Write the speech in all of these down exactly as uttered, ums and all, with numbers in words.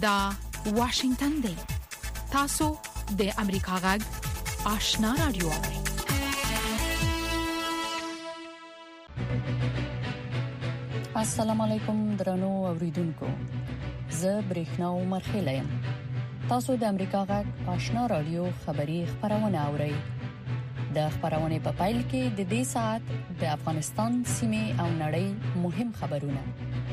دا واشنگتن دی. تاسو د امریکا غږ آشنا رادیو اورئ. السلام علیکم درنو اوریدونکو. زه برېښنا عمر خیلم. تاسو د امریکا غږ آشنا رادیو خبری خبرونه اورئ. د خبرونه په پایل کې د دې ساعت د افغانستان سیمه او نړۍ مهم خبرونه.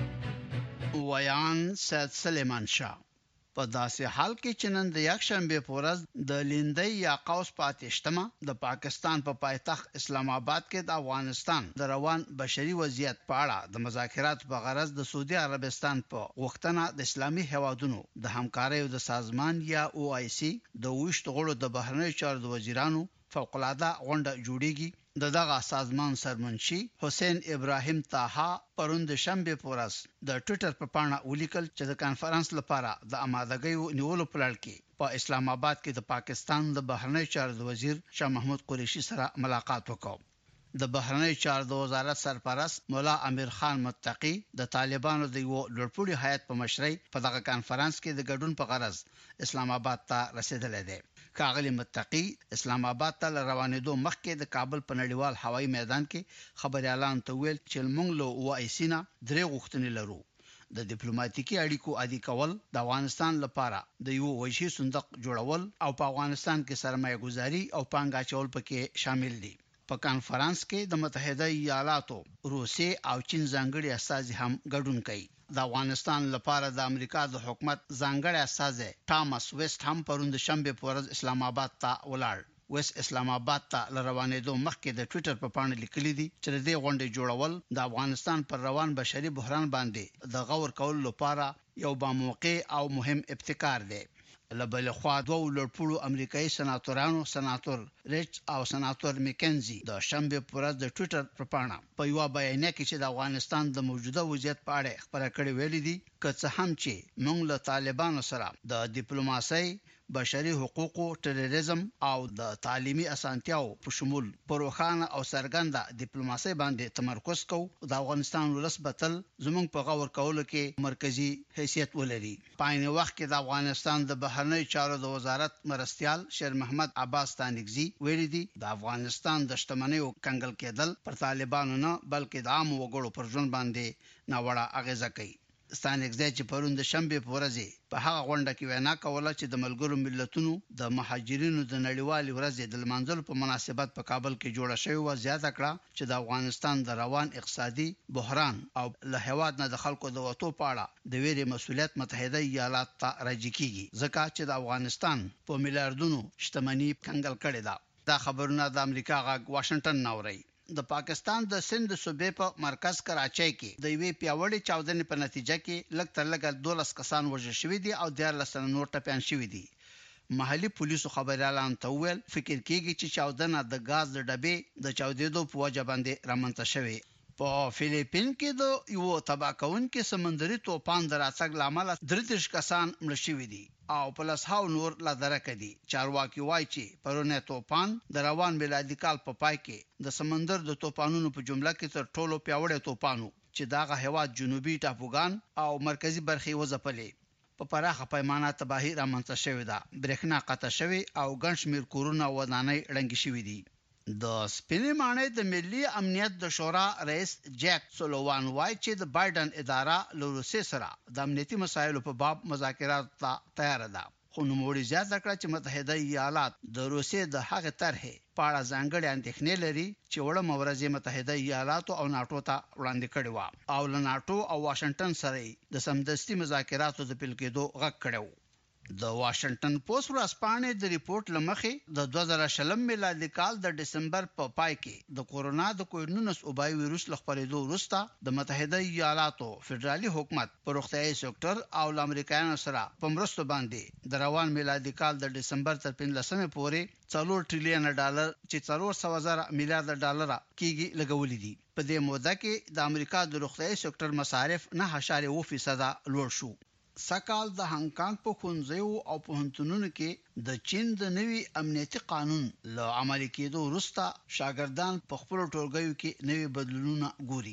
ویان سید سلیمان شاه په داسې حال کې چې نن د یک شنبه په ورځ د لیندۍ یا قوس پاتشتمه د پاکستان په پا پایتخت اسلام آباد کې د افغانستان د روان بشري وضعیت په اړه د مذاکرات په غرض د سعودي عربستان په غوښتنه د اسلامي هیوادونو د همکارۍ د سازمان یا او آی سی د وشت غړو د بهرنیو چارو د وزیرانو فوق العاده غونډه جوړیږي. د دغه سازمان سرمنشي حسین ابراهیم طاها پروند شنبه پورس د ټوئیټر په پاڼه ولیکل چې د کانفرنس لپاره د آمادګۍ نیولو پلان کې په اسلام آباد کې د پاکستان د بهرنیو چارو د وزیر شاه محمود قریشي سره ملاقات وکړ. د بهرنیو چارو د وزارت سرپرست مولا امیر خان متقی د طالبانو د یو لوړپوړي هیئت په مشرۍ په دغه کانفرنس کې د ګډون په غرض اسلام آباد ته رسیدلی دی. کاغلی متقی اسلام آباد ته روانېدو مخکې د کابل په نړیوال هوایي میدان کې خبريالان ته ویل چې موږ له وایسینا درې غوښتنې لرو. د ډیپلوماټیکي اړیکو عادي کول، د افغانستان لپاره د یو وجهي صندوق جوړول او په افغانستان کې سرمایه گذاري او پانګه اچول پکې شامل دي. په کانفرنس کې د متحده ایالاتو، روسیې او چین ځانګړي استازي هم ګډون کوي. د افغانستان لپاره د امریکا د حکومت ځانګړي استازي ټامس ویسټ هم پروند شنبه په ورځ اسلام آباد ته ولاړ. ویس اسلام آباد ته روانېدو مخکې د ټوئیټر په پاڼه لیکلي دي چې د غونډې جوړول د افغانستان پر روان بشري بحران باندې د غور کولو لپاره یو باموقع او مهم ابتکار دی. لبل خوا دوه لړپوړو امریکایي سناتورانو سناتور ریچ او سناتور میکنزي د شنبه پر ورځ د ټوئیټر په پاڼه په یو بیان کې چې د افغانستان د موجوده وضعیت په اړه خبره کړې ویلي دي که څه هم چې موږ له طالبانو سره د ډیپلوماسۍ، بشري حقوقو، ټیرریزم او د تعلیمي اسانتیاو په شمول پروخانه او سرګنده ډیپلوماسۍ باندې تمرکز کوو. د افغانستان ولس بتل زموږ په غور کولو کې مرکزی حیثیت ولري. په عین وخت کې د افغانستان د بهرنیو چارو د وزارت مرستيال شیر محمد عباس تانیکزی ویلي دي د افغانستان د شتمنیو کنګل کېدل پر طالبانو نه بلکې د عام وګړو پر ژوند باندې ناوړه اغیزه کوي. ستانکزی چې پروند شنبه په ورځ په هغه غونډه کې وینا کوله چې د ملګرو ملتونو د مهاجرینو د نړیوالې ورځې د لمانځلو په مناسبت په کابل کې جوړه شوې و، زیاته کړه چې د افغانستان د روان اقتصادي بحران او له هیواد نه د خلکو د وټو پاړه د ویري مسؤلیت متحده ایالات ته راځي کیږي ځکه چې د افغانستان په میلیارډونو شتمنۍ کنګل کړي ده. دا خبرونه د امریکا غږ واشنگټن نوري. د پاکستان د سند صوبې په مرکز کراچۍ کې د یوې پیاوړې چاودنې په نتیجه کې لږ تر لږه دولس کسان وژل شوي دي او دیارلس تنه نور ټپیان شوي دي. محلي پولیسو خبريالان ته ویل فکر کیږي چې چاودنه د غاز د ډبې د چاودېدو په وجه باندې رامنځته شوې. په فلیپین کې د یو تباکون کې سمندري طوفان دراتګ لامل درې کسان مړ شوي دي او پلس هاو نور لا درکه دي. چارواکي وایي چې پرونه طوفان د روان میلادي کال په پای کې د سمندر د طوفانونو په جمله کې تر ټولو پیاوړی طوفانو چې دغه هواد جنوبي ټاپوګان او مرکزی برخې وځپلې. په پراخه پیمانه تباہي رامنځته شوې ده. برېښنا قطع شوې او ګڼ شمېر کورونه او ودانۍ ړنګې شوې دي. د سپینې ماڼۍ د ملي امنیت د شورا رئیس جیک سولوان وایي چې د بایدن اداره له روسیې سره د امنیتي مسایلو په باب مذاکرات ته تیار ده. خو نوموړي زیاته کړه چې متحده ایالات د روسیې د هغې طرحې په اړه ځانګړې اندېښنې لري چې وړه مورزې متحده ایالاتو او ناټو ته وړاندې کړې وه او له ناټو او واشنگټن سره د سمدستي مذاکراتو د پیل کېدو غږ کړی و. د واشنگټن پوسټ ورځپاڼې د ریپورت لمخې د دوه زره شلم میلادي کال د دسمبر په پای کې د کورونا د کووډ نولس وبای ویروس لخپرېدو وروسته د متحده ایالاتو فدرالي حکومت په روغتیايي سکتور او امریکایانو سره په مرستو باندې د روان میلادي کال د دسمبر تر پنځلسمې پورې څلور ټریلیون ډالر چې څلور سوه زره میلیارډ ډالر کېږي لګولې دي. په دې موده کې د امریکا د روغتیايي سکتور مصارف نه اشاریه اووه فیصد لوړ شو. سکال د هانګ کانګ په خونځیو او پوهنتونونو کې د چین د نوي امنیتي قانون له عملي کېدو وروسته شاګردان په خپل ټولګیو کې نوي بدلونونه ګوري.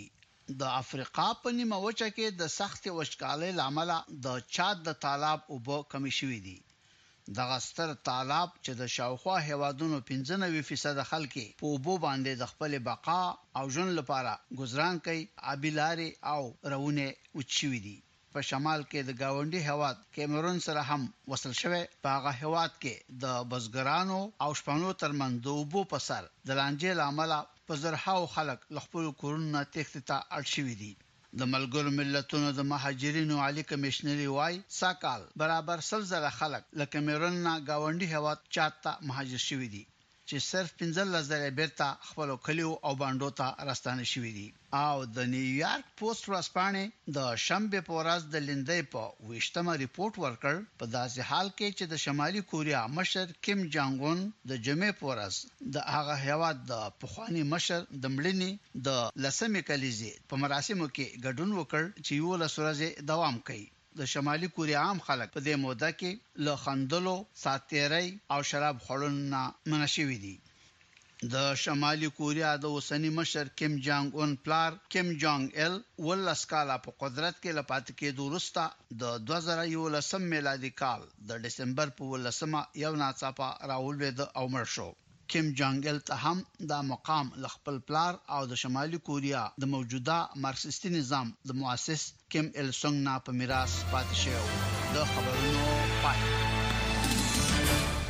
د افریقا په نیمه وچه کې د سخت وچکالۍ لامل د چاد د تالاب اوبه کمی شوې دي. دغه ستر تالاب چې د شاوخوا هیوادونو پنځه نوي فیصد خلک په اوبو باندې د خپل بقا او ژوند لپاره گزاران کوي، ابيلاري او رونه وچوي دي. په شمال کې د گاونډي هیواد کیمرون سره هم وصل شوی. په هغه هیواد کې د بزګرانو او شپانو ترمنځ د اوبو په سر د لانجې لامل په زرهاو خلک خپل کورونه تخت ته اړ شوي دي. د ملګرو ملتونو د مهاجرینو عالی کمشنري وای ساکال برابر سلزله خلک له کیمرون نه گاونډي هیواد چاد ته مهاجر شوي دي چې صرف پنځه لزره بیرته خپل کلیو او باندو ته راستانه شوي دي. او د نیویارک پوسټ ورځپاڼې د شنبه په ورځ د لیندۍ په ویشتمه ریپورت ورکړ په داسې حال کې چې د شمالي کوریا مشر کیم جانګ اون د جمعې په ورځ د هغه هیواد د پخوانی مشر د مړینې د لسمې کلیزې په مراسمو کې ګډون وکړ چې یو لسورځه دوام کوي. د شمالي کوریا عام خلک په دې موده کې له خندلو، ساتيري او شراب خورلو منشوي دي. د شمالي کوریا د اوسنی مشر کیم جانګ اون پلار کیم جانګ ال ولس کاله په قدرت کې لپات کې دورسته د دوه زره یولسم میلادي کال د دسمبر په ولسمه یو ناڅاپه راولید او مړ شو. کیم جانګ ال ته هم د مقام لخپل پلار او د شمالي کوریا د موجوده مارکسیستي نظام د مؤسس کیم ال سونګ نه په میراث پاتې شو. د خبرونو پای.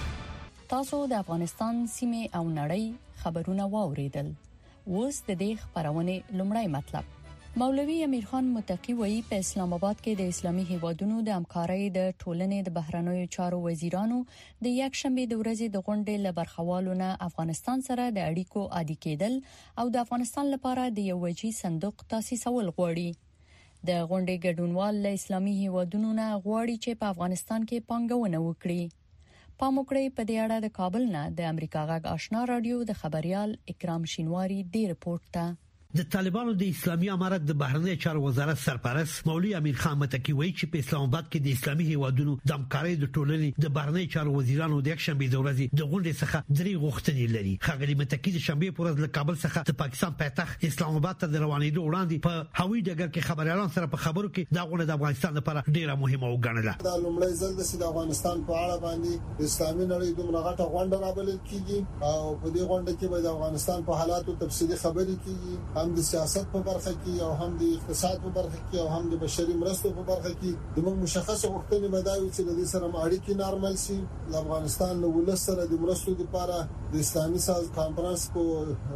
تاسو د افغانستان سیمه او نړۍ خبرونه واوریدل. اوس د دې خبرونه لومړی مطلب. مولوی امیر خان متقی وایي په اسلام آباد کې د اسلامي هیوادونو د همکارۍ د ټولنې د بهرنیو چارو وزیرانو د یک شنبه د ورځې د غونډې لبرخوالو نه افغانستان سره د اړیکو عادي کېدل او د افغانستان لپاره د یو وجهي صندوق تاسیسول غواړي. د غونډې ګډونوال له اسلامي هیوادونو نه غواړي چې په افغانستان کې پانګونه وکړي. پاموکړې په دې اړه د کابل نه د امریکا غږ آشنا رادیو د خبريال اکرام شینواری دی رپورت ته. د طالبانو د اسلامي امارت د بهرنی چارو وزارت سرپرست مولوی امیر خان متقی وایي چې په اسلام آباد کې د اسلامي هیوادونو د همکارۍ د ټولنې د بهرنی چارو وزیرانو د یک شنبه د ورځې د غونډې څخه درې غوښتنې لري. ښاغلي متقی د شنبه پر ورځ له کابل څخه د پاکستان پایتخت اسلام آباد ته د روانېدو وړاندې په هوایي ډګر کې خبريالان سره په خبرو کې دا غونډه د افغانستان لپاره ډیره مهمه وګڼله. دا لومړی ځل د افغانستان په اړه باندې اسلامي نړۍ دومره غټه غونډه رابلل کیږي او په دې غونډه کې به د افغانستان په حالاتو تفصیلي خبرې کیږي، هم د سیاست په برخه کې او هم د اقتصاد په برخه کې او هم د بشري مرستو په برخه کې د موږ مشخصه غوښتنې مداوي چې د دې سره اړیکې نارمل شي. د افغانستان له ولس سره د مرستو لپاره د اسلامي ساز کانفرنس په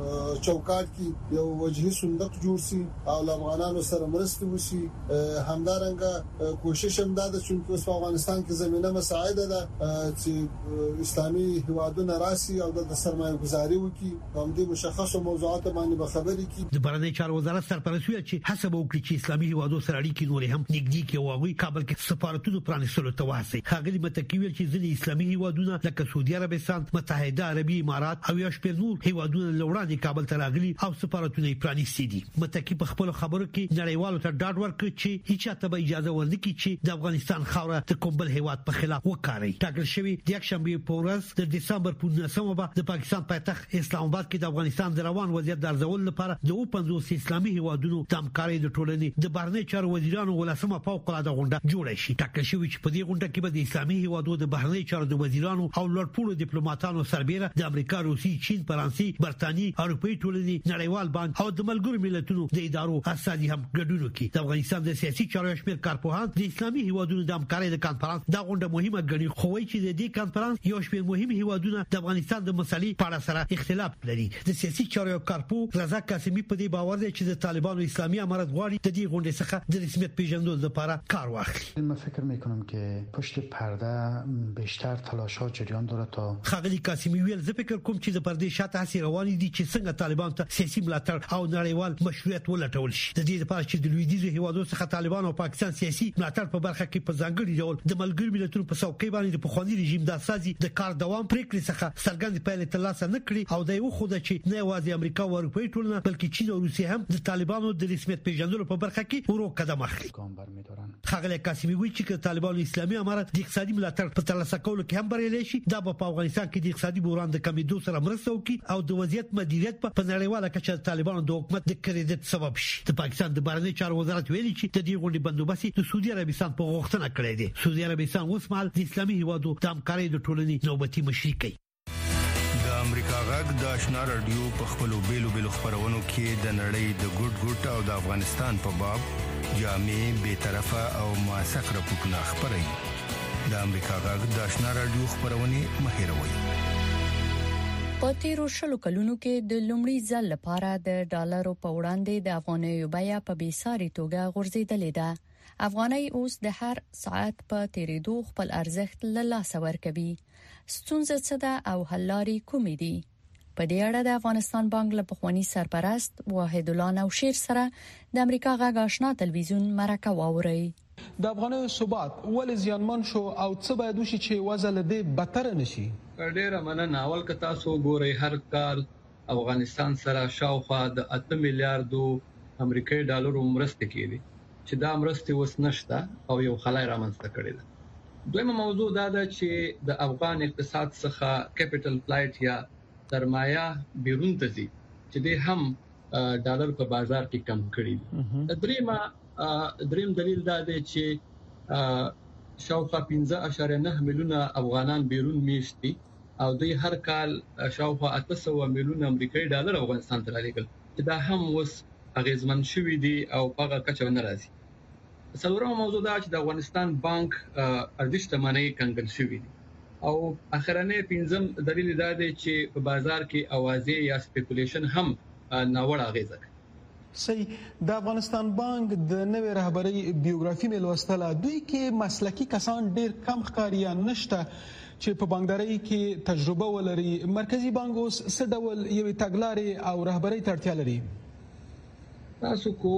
چوکاټ کې یو وجهي صندوق جوړ شي او د افغانانو سره مرستې وشي. همدارنګه کوشش هم دا ده چې په افغانستان کې زمينه مساعده ده چې اسلامي هیوادونه راسي او د سرمایه گذاري وکړي. هم دې مشخصه موضوعات باندې به خبرې کړي. د بهرنی چارو وزارت سرپرست ویل چې حسب وکړي چې اسلامي هیوادو سره اړیکې نور هم نږدې کې واغوي کابل کې سفارتونو پرانیستلو ته واسي. ښاغلي متقی ویل چې ځینې اسلامي هیوادونه لکه سعودي عربستان، متحده عربي امارات او یو شمېر نور هیوادونه لوړاندې کابل ته راغلي او سفارتونه یې پرانیستي دي. متقی په خپل خبرو کې نړیوالو ته ډاډ ورکړ چې هیڅ ته به اجازه ورنکړي چې د افغانستان خاوره د کوم بل هیواد په خلاف وکاري. ټاکل شوی د یک شنبه په ورځ د دسمبر په نولسمه به د پاکستان پایتخت اسلام آباد کې د افغانستان د روان وضعیت د ارزول لپاره د پنځوس اسلامي هیوادونو د همکارۍ د ټولنې د بهرنی چارو وزیرانو ولسمه فوق العاده غونډه جوړه شي. ټاکل شوی چې په دې غونډه کې به د اسلامي هیوادو د بهرنی چارو د وزیرانو او لوړپوړو ډیپلوماټانو سربېره د امریکا، روسي، چین، فرانسې، برتانیې، اروپאי ټولنې، نړیوال بانک او د ملګرو ملتونو د ادارو اساسي هم ګډون وکړي. د افغانستان د سیاسي چارو شمېر کارپوهان د اسلامي هیوادونو د همکارۍ د کانفرنس دا غونډه مهمه ګڼي، خو وايي چې د دې کانفرنس یو شمېر مهم هیوادونه د افغانستان د مسلې په اړه سره اختلاف لري. د سیاسي چارو کارپو رضا قاسمي په دې باور دی چې د طالبانو اسلامی امارت غواړي د دې غونډې څخه د رسمیت پیژندلو لپاره کار واخلي. من فکر میکنم که پشت پرده بیشتر تلاشات جریان داره تا ښاغلي قاسمي ویل زه فکر کوم چې د پردې شاته هڅې روانې دي چې څنګه طالبان ته سیاسي ملاتړ او نړیوال مشروعیت ولټول شي. د دې لپاره چې د لویدیځو هیوادونو څخه طالبان او پاکستان سیاسي ملاتړ په برخه کې په ځانګړي ډول د ملګرو ملتونو په څوکۍ باندې د پخواني رژیم د اساسي د کار دوام پریکړې څخه څرګند پایلې ترلاسه نه کړي او د یو خو د چې نه یوازې امریکا او اروپا ټولنه بلکې چین او روسیه هم د طالبانو د رسمیت پیژندلو په برخه کې ورو قدم اخلي. ښاغلي قاسمي وایي چې طالبانو اسلامي امارت د اقتصادي ملاتړ په ترلاسه کولو کې هم بریالي شي دا په افغانستان کې د اقتصادي بحران د کمیدو سره مرسته وکړي او د وضعیت مدیریت په نړیواله کچه طالبانو د حکومت د کریډټ سبب شي. د پاکستان د بهرنی چارو وزارت ویلي چې د دې غونډې بندوبست د سعودي عربستان په غوښتنه کړی دی. سعودي عربستان اوس مهال د اسلامي هیوادو د همکارۍ د ټولنې نوبتي مشري کوي. د امریکا غږ د آشنا رادیو په خپلو بیلو بیلو خبرونو کې د نړۍ د ګډ ګډ او د افغانستان په باب جامع به طرفه او موثق راپورټونه خبري. د امریکا غږ د آشنا رادیو خبرونه مهیروي. په تیرو شلو کلونو کې د لومړي ځل لپاره د ډالرو په وړاندې د افغانیو بیه په بیساري توګه غورځېدلې ده. افغاني اوس د هر ساعت په تیریدو خپل ارزښت له لاسه ورکوي. ستونزه څه ده او حل لارې کومې دي؟ په دې اړه د افغانستان بانک له پخوانی سرپرست واحد الله نوشیر سره د امریکا غږ آشنا تلویزیون مرکه واوري. د افغاني ثبات ول زیانمن شو او څه باید وشي چې وضع لدی بدتر نشي؟ ډېر مننه. اول که تاسو ګورئ هر کال افغانستان سره شاوخوا د اته میلیارډو امریکایي ډالرو مرسته کیږي چې دا مرسته وس نشته او یو خلای رامنځته کړی ده. دویمه موضوع دا ده چې د افغان اقتصاد څخه کیپټل فلایټ یا سرمایه بیرون ته ځي چې د هم ډالر په بازار کې کم کړی دي. دریمه دریم دلیل دا دی چې شاوخوا پنځه اعشاریه نه میلیونه افغانان بیرون میشتي او دوی هر کال شاوخوا اته سوه میلیونه امریکایي ډالر افغانستان ته رالیږل چې دا هم اوس اغیزمن شوی دي او په هغه کچه نه راځي. څلورمه موضوع دا چې د افغانستان بانک ارزش تمنۍ کنګل شوی دي او اخرنه پنځم دلیل دا دی چې په بازار کې اوازې یا سپیکولیشن هم ناوړه اغیزه کوي. صحیح. د افغانستان بانک د نوې رهبری بیوګرافي ملوستله دوی کې مسلکی کسان ډیر کم ښکاري یا نشته چې په بانکداري کې تجربه ولري. مرکزی بانک اوس څه ډول یو تګلارې او رهبری ته اړتیا لري؟ تاسو کو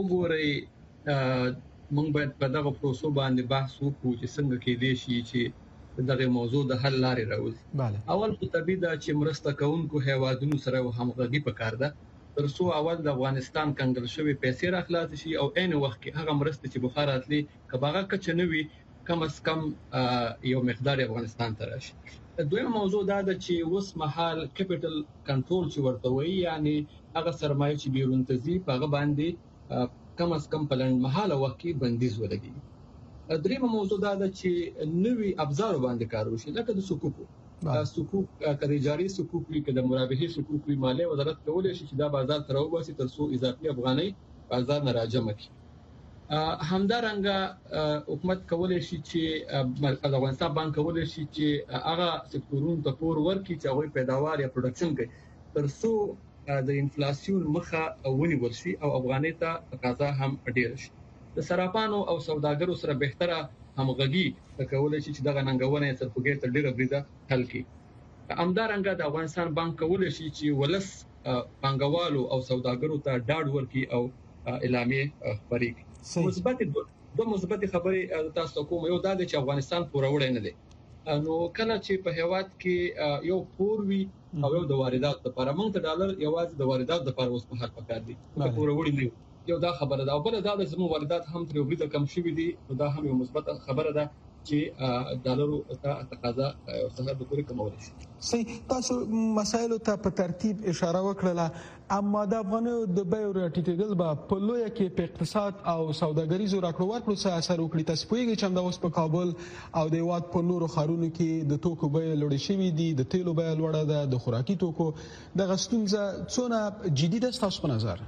ګورئ موږ باید په دغه پروسو باندې بحث وکړو چې څنګه کې دی شي چې دغه موضوع د حل لارې راوځي. اول خو طبيعي ده چې مرسته کوونکو هیوادونو سره همغږي پکار ده ترڅو اول د افغانستان کنګل شوی پیسې راخلاص شي او عین وخت کې هغه مرسته چې بخاراتلي کباغه کچ نه وي کم از کم یو مقدار افغانستان ته راشي. دویمه موضوع دا ده چې اوس مهال کیپټل کنټرول چې ورته وایي یعنی هغه سرمایه چې بیرون ته ځي په هغه باندې کم از کم په لنډ مهاله وخت کې بندیز ولګي. دریمه موضوع دا ده چې نوې ابزار باندې کار وشي لکه د سکوکو سکوک کړي جاري سکوک لري د مرابحي سکوک لري مالیه وزارت کولای شي چې دا بازار تر وباسي ترڅو اضافي افغاني بازار نه راجمه کړي. همدارنګه حکومت کولای شي چې د افغانستان بانک کولای شي چې هغه سکتورونو ته پور ورکړي چې هغه پیداوار یا پروډکشن کوي ترڅو د انفلیسیون مخه ونیول شي او افغاني ته تقاضا هم ډیر شي. د صرافانو او سوداګرو سره بهتره همغږي کولای شي چې دغه ننګونه سرپوګې تر ډیره بریده حل کړي. همدارنګه د افغانستان بانک کولای شي چې ولس بانګوالو او سوداګرو ته ډاډ ورکړي او اعلامیه خبري کړي. مثبت دوه مثبت خبرې تاسو کوم یو دا چې افغانستان پوروړی نه دی. نو کله چې په هیواد کې یو پور وي او یو د واردات لپاره موږ ته ډالر یوازې د واردات لپاره اوس په حال پکار دي په پوروړی نه یو دا خبره ده او بل دا چې زموږ واردات هم تر وګړي کم شوي دي نو دا هم یو مثبت خبره ده چې ډالرو ته تقاضا او څنګه د پوری کمول شي. صحیح. تاسو مسایلو ته په ترتیب اشاره وکړه اما د افغانو د بیو راټیټېدل به په لویه کې په اقتصاد او سوداګریزو راکړو ورکړو څه اثر وکړي؟ تاسو پوهیږئ چې همدا اوس په کابل او د هیواد په نورو ښارونو کې د توکو بیې لوړې شوې دي د تیلو بیه لوړه ده د خوراکي توکو دغه ستونزه څونه جدي ده ستاسو په نظر؟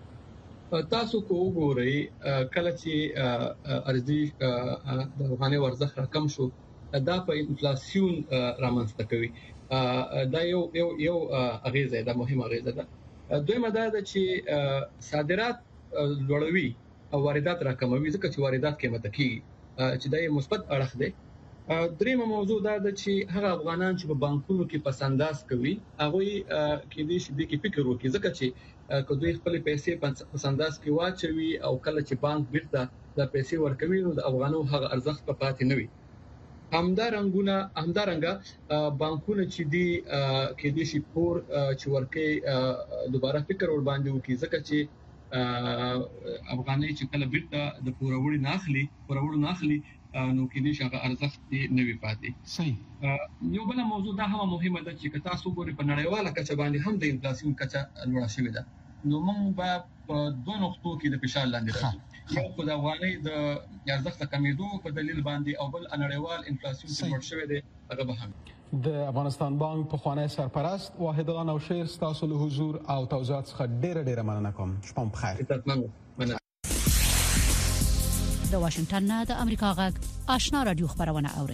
تاسو کو وګورئ کله چې ارزي د افغاني ورزخ رقم شو دا په انفلیسیون رامنځته کوي. دا یو یو یو اغیزه ده مهمه اغیزه ده. دویمه دا ده چې صادرات لوړوي او واردات راکموي ځکه چې واردات قیمته کیږي چې دا یو مثبت اړخ دی. دریمه موضوع دا ده چې هغه افغانان چې په بانکونو کې پسنداز کوي هغه کې دې شي د فکر وکړي ځکه چې که دوی خپل پیسې پسنداز کې واچوي او کله چې بانک بیرته د پیسې ورکوي نو د افغانو هغه ارزښت په پاتې نه وي. همدارنګونه همدارنګه بانکونه چې دی کې دې شي پور چې ورکې دوباره فکر ور باندې وکړي ځکه چې افغاني چې کله بیرته د پوروري ناخلي پوروري ناخلي نو کې دې شغه ارزښت دې نوي پاتې صحیح یو بل موضوع دا هم مهمه ده چې تاسو ګوري په نړیواله کچه باندې هم د انفلیسیون کچه لوړه شوې ده نو موږ به په دوه نقطو کې د فشار لاندې راځو یو په افغاني د ارزښت کمیدو په دلیل باندې او بل نړیوال انفلیسیون چې لوړ شوی دی هغه به هم د افغانستان بانک په خوانی سرپرست واحد الله نوشیر ستاسو له حضور او توضیحات څخه ډیره ډیره مننه کوم شپه بخیر د واشنگټن نه د امریکا غږ آشنا رادیو خبرونه اوري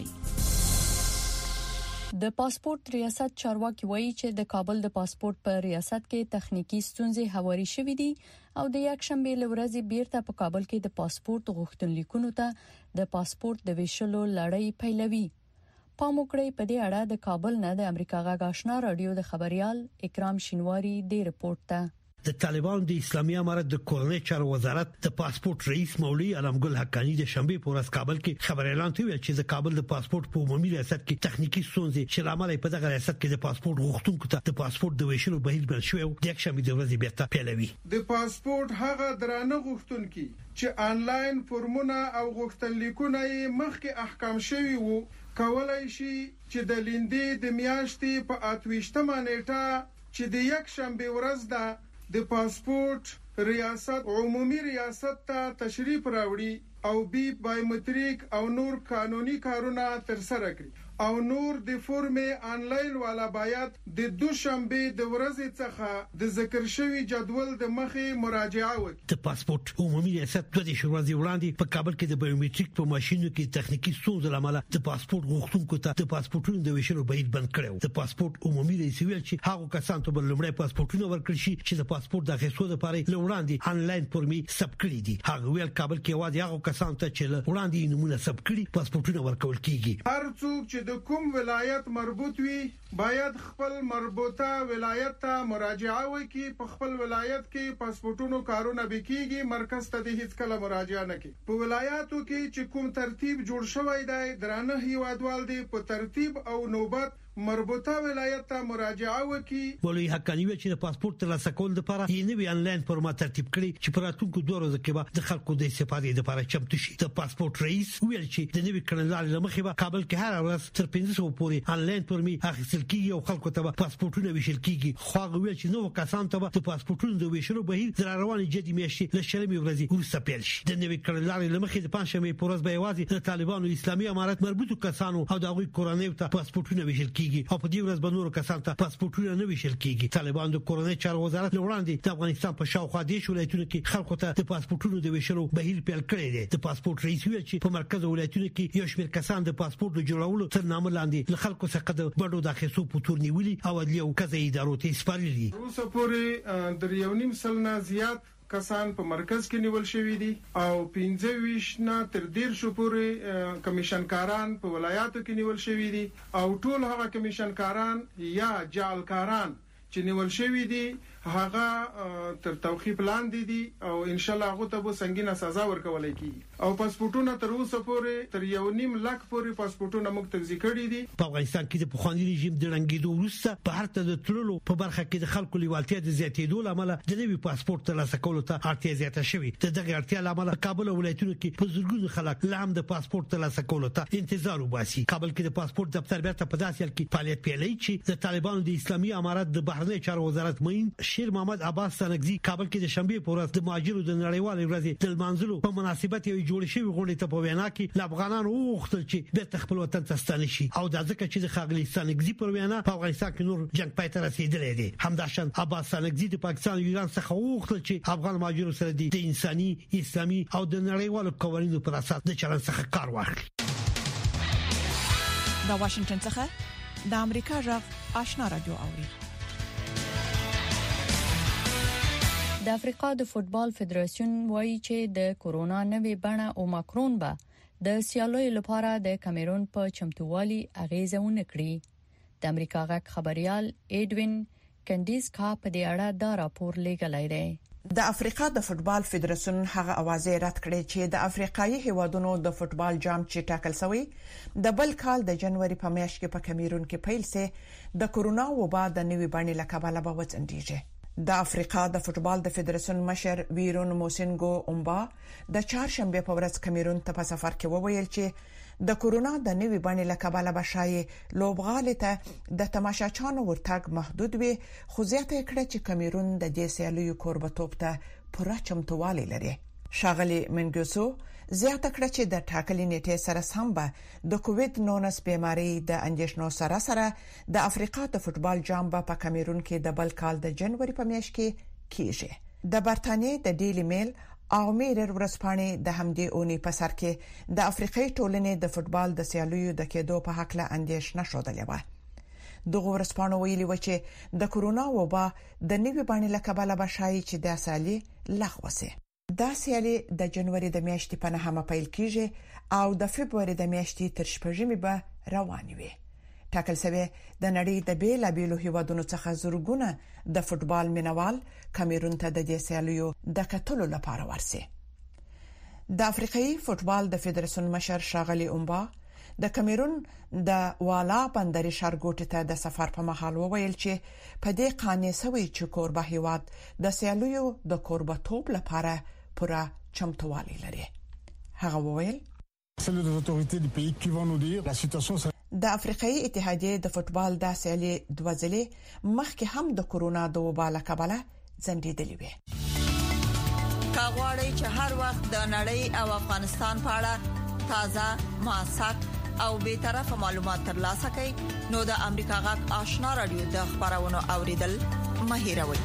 د پاسپورت ریاست چارواکي وایي چې د کابل د پاسپورت په ریاست کې تخنیکی ستونزې هواري شوې دي او د یک شنبه لورځې بیرته په کابل کې د پاسپورت غوښتنلیکونو ته د پاسپورت د ویشلو لړۍ پیلوي پام وکړئ په دې اړه د کابل نه د امریکا غږ آشنا رادیو د خبريال اکرام شینواری د ریپورت ته د طالبان د اسلامي امارت د کورنۍ چارو وزارت د پاسپورت رئیس مولوی علمګل حقانی د شنبه په ورځ کابل کې خبر اعلان کړی چې د کابل د پاسپورت په عمومي ریاست کې تخنیکی ستونزې چې لامل په دغه ریاست کې د پاسپورت غوښتونکو ته د پاسپورت د ویشلو بهیر بل شوی د یک شنبه د ورځې بیرته پیلوي د پاسپورت هغه درانه غوښتونکو چې انلاین فورمونه او غوښتنلیکونه یې مخکې احکام شوی وو کولای شي چې د لیندې د میاشتې په اتويشتمه نیټه چې د یک شنبه ورځ ده د پاسپورت ریاست عمومي ریاست ته تشریف راوړي او بي بایومټریک او نور قانوني کارونه تر سره کړي او نور د فورمې انلاین والا باید د دوشنبه د ورځې څخه د ذکر شوی جدول د مخې مراجعه وکړي د پاسپورت عمومي ریاست د شروازي وړاندې په کابل کې د بایومټریک په ماشينو کې تخنیکی ستونزې لامل د پاسپورت غوښتونکو ته د پاسپورتونو د ویشلو بهیر بند کړو د پاسپورت عمومي رئیس ویل چې هغه کسان ته بل لمړی پاسپورتونه ورکړي شي چې د پاسپورت د اخیستو لپاره لوړاندې انلاین فورمي سب کړی دي هغه ویل کابل کې واځي هغه کسان ته چې وړاندې نمونه سب کړي پاسپورتونه ورکول کیږي هر څوک چې د کوم ولایت مربوط وي باید خپل مربوطه ولایت ته مراجعه وکړي په خپل ولایت کې پاسپورتونو کارونه وکړي مرکز ته د هیڅ کله مراجعه نه کوي په ولایتو کې چې کوم ترتیب جوړ شوی دی درانه هیوادوال دی په ترتیب او نوبت مربوطه ولایت ته مراجعه وکړي مولوی حقانی چې د پاسپورت ترلاسه کول لپاره یې نوی انلاین فورمات ترتیب کړی چې پر راتلونکو دوه ورځې کې به د خلکو د استفادې لپاره چمتو شي د پاسپورت رئیس ویل چې د نوی کړنلارې لمخې به کابل کې هر ورځ تر پنځه سوه پورې انلاین فورمي اخیستل کیږي او خلکو ته پاسپورتونه ویشل کیږي خو هغه ویل چې نو کسان ته د پاسپورتونو د ویشلو بهیر د رواني جدي میاشتې له شلمې ورځې وروسته پیل شي د نوی کړنلارې لمخې د پنځشنبه په ورځ به یوازې د طالبانو اسلامي امارت مربوطو کسانو او د هغوی کورنۍ ته پاسپورتونه ویشل کیږي او په دې ورځ نور کسان ته پاسپورتونه نه ویشل کیږي طالبان د کورنۍ چارو وزارت وړاندې د افغانستان په شاوخوا د ولایتونو کې خلکو ته د پاسپورتونو د ویشلو بهیر پیل کړی دی د پاسپورت رئیس ویل چې په مرکز ولایتونو کې یو شمېر کسان د پاسپورت جوړولو تر نامه لاندې له خلکو څخه د بډو د اخیستو په تور نیولي او عدلي او قضایي ادارو ته سپارلي اوس پورې د یو نیم سل نه زیات کسان په مرکز کې نیول شوی دي او پنځه ویشت نه تر ډیر شو پورې کمیشنکاران په ولایاتو کې نیول شوی دي او ټول هغه کمیشنکاران یا جعلکاران چې نیول شوی دي هغه تر توقیف لاندې دي او ان شاء الله هغه ته به سنگینه سزا ورکولای کیږي او پاسپورتونه تر اوسه پورې تر یو نیم لک پورې پاسپورتونه موږ توزیع کړي دي په افغانستان کې د پخوانی رژیم د رنګیدو وروسته په هر ته د تللو په برخه کې د خلکو لیوالتیا د زیاتېدو لامل د نوي پاسپورت ترلاسه کولو ته اړتیا زیاته شوې د دغه اړتیا لامل کابل ولایتونو کې په زرګونو خلک لا هم د پاسپورت ترلاسه کولو ته انتظار وباسي کابل کې د پاسپورت دفتر بیرته په داسې حال کې فعالیت پیلوي چې د طالبانو د اسلامي امارت د بهرنی چارو وزارت مین شیر محمد عباس سنگزی کابل کې د شنبه په ورځ د مهاجرو د نړیوال ورځې د منځلو په مناسبت یو جوړ شوی غونډه ته په وینا کې د افغانانو وغوښتل چې بیرته خپل وطن ته ستانه شي او د ځکه چې د خاغلی سنگزی پر وینا په افغانستان کې نور جنگ پای ته رسیدلی دی همداشان عباس سنگزی د پاکستان او ایران څخه وغوښتل چې افغان مهاجرو سره د انساني اسلامي او د نړیوالو قوانینو پر اساس د چلند څخه کار واخلي د واشنگټن څخه د امریکا غږ آشنا رادیو اوري د افریقا د فوتبال فدراسیون وایي چې د کورونا نوې بڼه اوماکرون به د سیالیو لپاره د کیمرون په چمتووالي اغیزه ونه کړي د امریکا غږ خبريال ایډوین کندیز کا په دې اړه دا راپور لیږلی دی د افریقا د فوتبال فدراسیون هغه اوازې رد کړې چې د افریقایي هیوادونو د فوتبال جام چې ټاکل شوی د بل کال د جنوري په میاشت کې په کیمرون کې پیل سي د کورونا وبا د نوې بڼې لکباله به وڅنډيږي د افریقا د فوتبال د فدراسیون مشر ویرون موسینګو اومبا د چهارشنبه په ورځ کیمرون ته په سفر کې وویل چې د کورونا د نوي بڼې له کبله بشای لوبغالي ته د تماشاچانو ورتګ محدود وي، خو زیاته کړه چې کیمرون د دې سیالیو کوربتوب ته پوره چمتووالی لري. شاغلی منګوسو زیاته کړه چې د ټاکلي نیټې سره سم به د کووید نولس بیماری د اندیشنو سره سره د افریقا د فوتبال جام په کیمرون کې د بل کال د جنوري په میاشت کې کیږي. د برتانیې د ډیلی میل او میرر ورځپاڼې د همدې اونۍ په سر کې د افریقای ټولنې د فوتبال د سیالیو د کېدو په حق له اندیشنه شودلې و. دغه ورځپاڼه ویلي و چې د کورونا وبا د نوي باندې لکباله بشای چې د سالي لغوه سي. دا سیالي د جنوري د میاشتې په نهمه پیل کیږي او د فبراير د میاشتې تر شپږمې به روان وي. ټاکل شوی د نړۍ د بیلابېلو هیوادونو څخه زورګونه د فوتبال مینوال کیمرون ته د دې سیالیو د کتلو لپاره ورسي. د افریقایي فوتبال د فدراسیون مشر شاغلی اومبا د کیمرون د والا بندري شارګوټ ته د سفر په مهال وویل چې په دې قانې سوي چې کوربه هیواد د سیالیو د کوربتوب لپاره پوره چمتووالی لري. هغه وویل د افریقایي اتحادیې د فوتبال د سیالي د وزلي مخکې هم د کورونا د وبا له کبله ځنډېدلې وي. کاغوري چې هر وخت د نړۍ او افغانستان په اړه تازه موثق او به طرفه معلومات ترلاسه کړئ نو د امریکا غږ آشنا رادیو د خبرونو اوریدل مهیروي.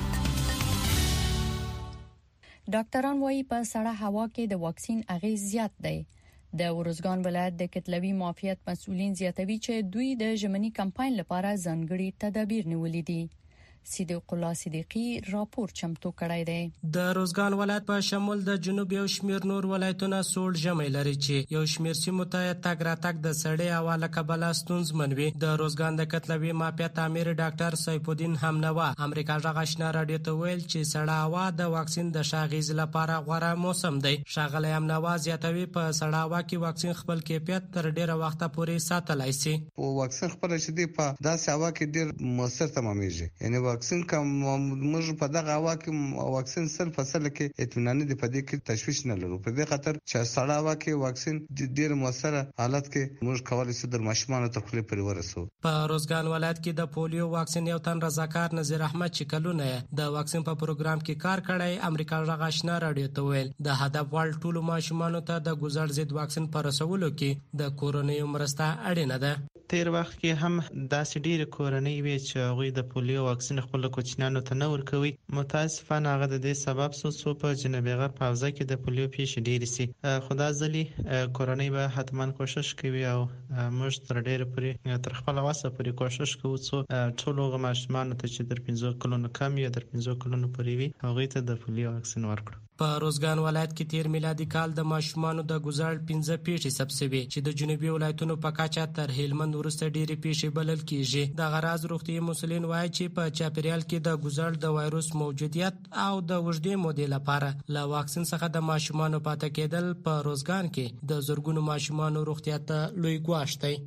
ډاکټران وايي په سړه هوا کې د واکسین اغیز زیات دی. د ورزګان ولایت د کتلوي معافیت مسؤلین زیاتوي چې دوی د ژمنی کمپاین لپاره ځانګړي تدابیر نیولې دي. صدیق الله صدیقی راپور چمتو کړی دی. د روزګان ولایت په شمول د جنوب یو شمیر نور ولایتونه سوړ ژمي لري چې یو شمیر سیمو ته تګ راتګ د سړې هوا له کبله ستونزمن وي. د روزګان د کتلوي معافیت امیر ډاکټر سیف الدین همنوا امریکا غږ آشنا رادیو ته ویل چې سړه هوا د واکسین د شاغیز لپاره غوړه موسم دی. شاغلی همنوا زیاتوي په سړه هوا کې واکسین خپل کیفیت تر ډیره وخت پورې ساتلای شي. په واکسین خپل شدي په داسې هوا کې ډیر موثر تمامېږي. یعنی واکسین کوم موږ په دغه هوا کې واکسین سل فصل کې اطمینان دي، په دې کې تشویش نه لرو. په دې خاطر چې سړه هوا کې واکسین ډیر موثره حالت کې موږ کولای شو د ماشومان ته خپل پرې ورسو. په روزګان ولایت کې د پولیو واکسین یو تن رضاکار نذیر احمد چې کلونه د واکسین په پروګرام کې کار کړی امریکا غږ آشنا رادیو ته ویل د هدف وړ ټولو ماشومان ته د ګوزړ ضد واکسین پر رسولو کې د کورونی مرسته اړینه ده. تیر وخت کې هم داسې ډیره کورنۍ وي چې هغه د پولیو واکسین خپل کوچنیانو ته نه ورکوي. متاسفانه هغه د دې سبب سو سو په جنوبي غرب حوزه کې د پولیو پیښې ډیرې سي. خدا ځلی کورنۍ به حتما کوشش کوي او موږ تر ډیره پورې تر خپل واسه پورې کوشش کوو چې ټول هغه ماشومان ته چې در پنځه کلونو کم یا در پنځه کلونو پورې وي هغه ته د پولیو واکسین ورکړو. په روزګان ولایت کې تیر میلادي کال د ماشومانو د ګزړ پنځه پیښې سبسوي چې د جنوبي ولایتونو په کاچا تر هلمند ورسته ډېری پیښې بلل کیږي. د غراز روغتي مسولین وایي چې په چاپیریال کې د ګزړ د وایروس موجودیت او د وژدې مودې لپاره لا واکسین څخه د ماشومانو پاتې کېدل په روزګان کې د زورګونو ماشومانو روغتیا ته لوی ګواښ دی.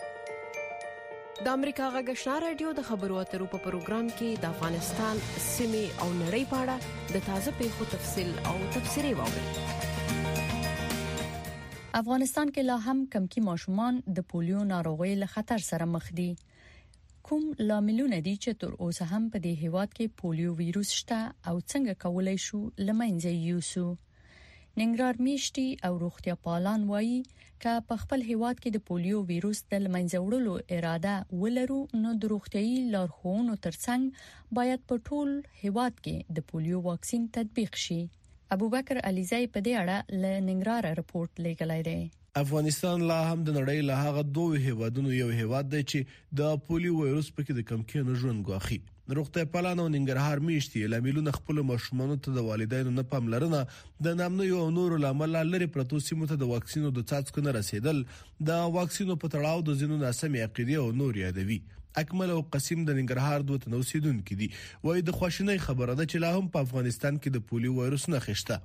د امریکا غږ آشنا رادیو د خبرو اترو په پروګرام کې د افغانستان سیمې او نړۍ په اړه د تازه پیښو تفصیل او تفسیري واورئ. افغانستان کې لا هم کمکی ماشومان د پولیو ناروغۍ له خطر سره مخ دي. کوم لاملونه دي چې تر اوسه هم په دې هیواد کې پولیو وایروس شته او څنګه کولای شو لمنځه یوسو؟ ننګرهار میشتي او روغتیا پالان وایي چې په خپل هیواد کې د پولیو وایروس د لمنځه وړلو اراده ولرو نو د روغتيایي لارښوونو ترڅنګ باید په ټول هیواد کې د پولیو واکسین تطبیق شي. ابوبکر علیزی په دې اړه له ننګرهار رپورت لیکلی دی. افغانستان لا هم د نړۍ له هغه دوه هیوادونو یو هیواد دی چې د پولیو وایروس پکې د کمکینو ژوند غواخي. روغتیا پالان او ننګرهار میشتي لاملونه خپل ماشومان ته د والدینو نه پاملرنه د نامنوي او نورو لامل لري پروتو سیمو ته د واکسینو د څاڅکو نه رسیدل د واکسینو په تړاو د زینو ناسمې عقیده او نور یادوي. اکمل او قسم د ننګرهار دوه تنوسیدونکو دي وایي د خواشینۍ خبره ده چې لا هم په افغانستان کې د پولیو وایروس نه خښته.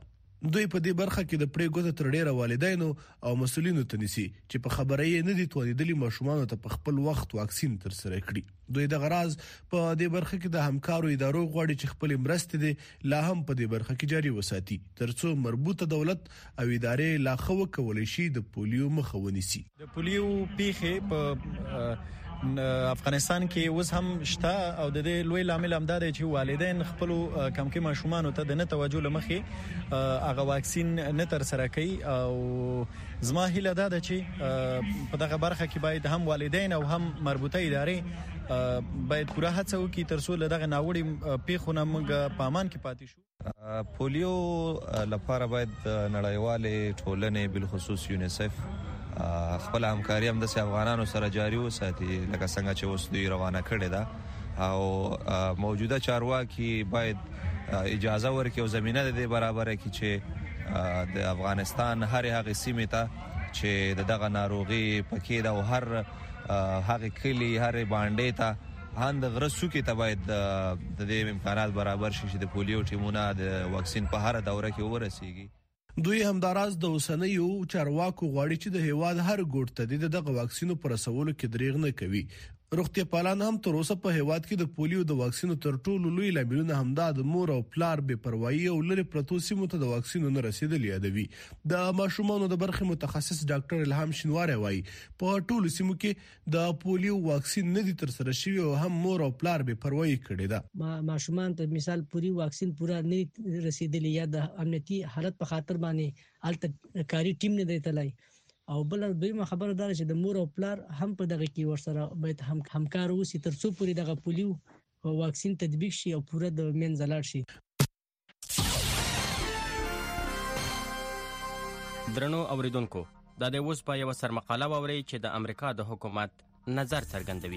دوی په دې برخه کې د پړې ګوته تر ډیره والدینو او مسؤلینو ته نسی چې په خبرې یې نه دي توانیدلي ماشومان ته په خپل وخت واکسین تر سره کړي. دوی د غراز په دې برخه کې د همکارو ادارو غواړي چې خپل مرستې دي لا هم په دې برخه کې جاري وساتي ترڅو مربوطه دولت او ادارې لا خو کولای شي د پولیو مخه ونیسي. د پولیو پیښې په افغانستان کې اوس هم شته او د دې لوی لامل هم دا دی چې والدین خپل کم کې ماشومان ته د نه توجه لمخې هغه واکسین نه تر سره کوي او زما هیله دا ده چې په دغه برخه کې باید هم والدین او هم مربوطه ادارې باید پوره هڅه وکړي ترڅو له دغه ناوړي پیښو موږ په امان کې پاتې شو. پولیو لپاره باید نړیوالې ټولنې بالخصوص یونیسف خپل همکاري هم د افغانانو سره جاري وساتي لکه څنګه چې اوس دوی روانه کړې ده او موجوده چارواکي باید اجازه ورکړي او زمينه د برابر کړي چې د افغانستان هر هغه سیمه ته چې دغه ناروغي پکې ده او هر هغه کلی هر باندې ته هند غرسو کې ته باید د دې امکانات برابر شي چې د پولیو ټیمونه د واکسین په هر دوره کې ورسیږي. دوی همداراز د اوسنیو چارواکو غواړي چې د هیواد هر ګوټ ته د دغه واکسینو پر رسولو کې دریغ نه کوي. روغتیا پالان هم تر اوسه په هیواد کې د پولیو د واکسینو تر ټولو لوی لاملونه همدا د مور او پلار بې پروايي او لری پروتو سیمو ته د واکسینو نه رسیدل یادوي. د ماشومانو د برخې متخصص ډاکټر الهام شینواری وایي په ټولو سیمو کې د پولیو واکسین نه دي تر سره شوی او هم مور او پلار بې پروايي کړي ده. ماشومان ته مثال پوری واکسین پورا نه رسیدلی یا د امنیتي حالت په خاطر باندې الته کاری ټیم نه دی تلای او بل دویمه خبره ده چې د مور او پلار هم په دغه کې ورسره باید هم همکار وسی ترڅو پوری دغه پولیو واکسین تطبیق شي او پوره د منځلار شي. درنو اوریدونکو دا د اوس په یو سر مقاله ووري چې د امریکا د حکومت نظر څرګندوي.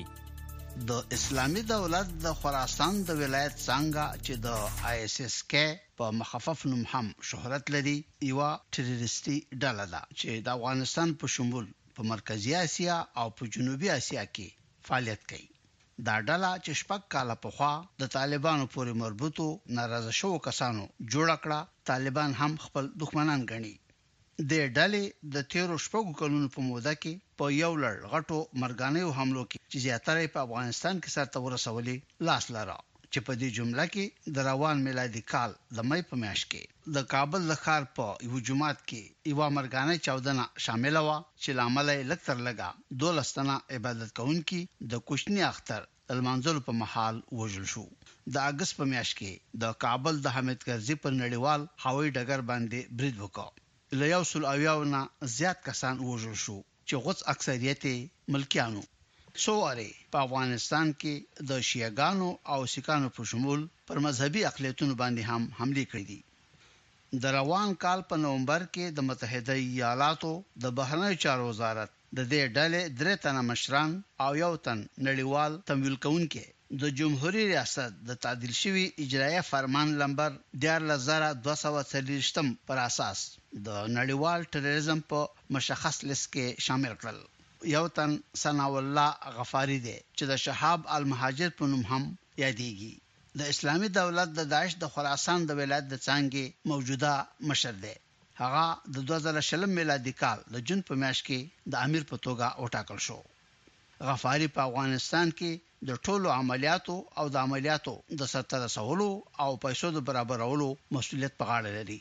د اسلامي دولت د خراسان د ولایت څنګه چې د آی اس اس کې په مخفف نوم هم شهرت لري یو ټیرریستي ډله ده چې د افغانستان په شمول په مرکزی اسیا او په جنوبي اسیا کې فعالیت کوي. دا ډله چې شپږ کاله پخوا د طالبانو پورې مربوطو ناراضه شو کسانو جوړ کړه طالبان هم خپل دښمنان ګڼي. د ډلې د تیرو شپږو کلونو په موده کې په یو لړ غټو مرګانیو حملو کې چې زیاتره په افغانستان کې سرته ورسولې لاس لاره چې په دې جمله کې د روان میلادي کال د مې په میاشت کې د کابل د ښار په یو جمعات کې یو مرګانه چودنه شامل و چې لامل یې لکتر لګا دولستانه عبادت کوونکي د کوشنی اختر المنزل په محل وژل شو. د اگست په میاشت کې د کابل د حمید کرزي پر نړیوال هوایي ډګر باندې برید وکړ. له یو سل اویاونه زیات کسان وژل شو چې غوڅ اکثریت ملکیانو. سواره په افغانستان کې د شیعاګانو او سیکانو په شمول پر مذهبي اقلیتونو باندې هم حمله کړې دي. د روان کال په نومبر کې د متحده ایالاتو د بهرنیو چارو وزارت د دې ډلې درې تنه مشران او یو تن نړیوال تمویل کوونکي د جمهوریت ریاست د تعدیل شوی اجرایه فرمان نمبر دیارلس زره دوه سوه څلوېښتم پر اساس د نړیوال ټیرریزم په مشخص لیست کې شامل کړل. یو تن ثناء الله غفاری دی چې د شهاب المهاجر په نوم هم یادېږي. د اسلامي دولت د داعش د خراسان د ولایت د څنګه موجوده مشر دی. هغه د دوه زره شلم میلادي کال د جون په میاشت کې د امیر په توګه وټاکل شو. غفاری په افغانستان کې د ټولو عملیاتو او د عملیاتو د سرته رسولو او پیسو د برابرولو مسؤلیت په غاړه لري.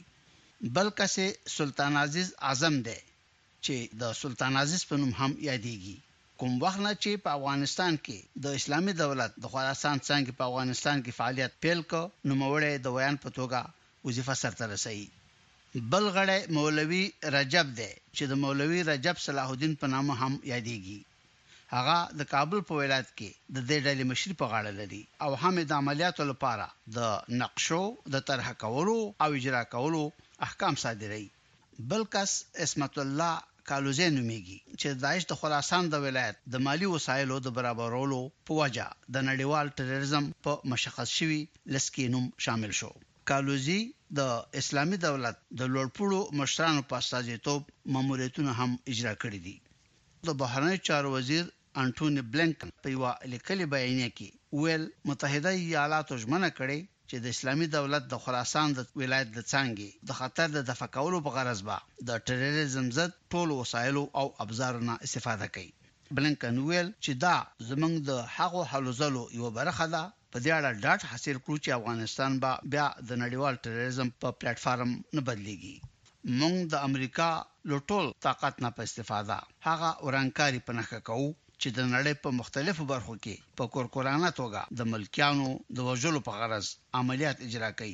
بلکې سلطان عزیز اعظم دی چې د سلطان عزیز په نوم هم یادېږي. کوم وخت نه چې په افغانستان کې د اسلامي دولت د خراسان څنګه په افغانستان کې فعالیت پیل کړ نو موړې د ویان په توګه وظیفه سرته رسي. بل غړی مولوي رجب دی چې د مولوي رجب صلاح الدین په نامه هم یادېږي. هغه د کابل په ولایت کې د دې ډلې مشري په غاړه لري او هم د عملیاتو لپاره د نقشو د طرح کولو او اجرا کولو احکام صادروي. بلکس اسمت الله کالوزی نومیږي چې داعش د خراسان د ولایت د مالی وسایلو د برابرولو په وجه د نړیوال ټیرریزم په مشخص شوی لیست کې نوم شامل شو. کالوزی د اسلامي دولت د لوړپوړو مشرانو په استازیتوب ماموریتونه هم اجرا کړی دي. د بهرنیو چارو وزیر انټونی بلنکن په یو لیکلي بیانیه کې ویل متحده ایالاتو ژمنه کړې چې د اسلامي دولت د خراسان د ولایت د څنګه د خطر د دفع کولو په غرض به د ټیرریزم ضد ټول وسایل او ابزارونه استفاده کوي. بلنکن ویل چې دا زمنګ د حقو حلوزلو یو برخه ده. په دې اړه ډاټ حاصل کړو چې افغانستان به بیا د نړیوال ټیرریزم په پلیټ فارم نه بدليږي. موږ د امریکا لوټول طاقت نه په استفاده هغه ورانکاري پنهخه کوو چې د نړۍ په مختلفو برخو کې په کورکورانه توګه د ملکیانو د وژلو په غرض عملیات اجرا کوي.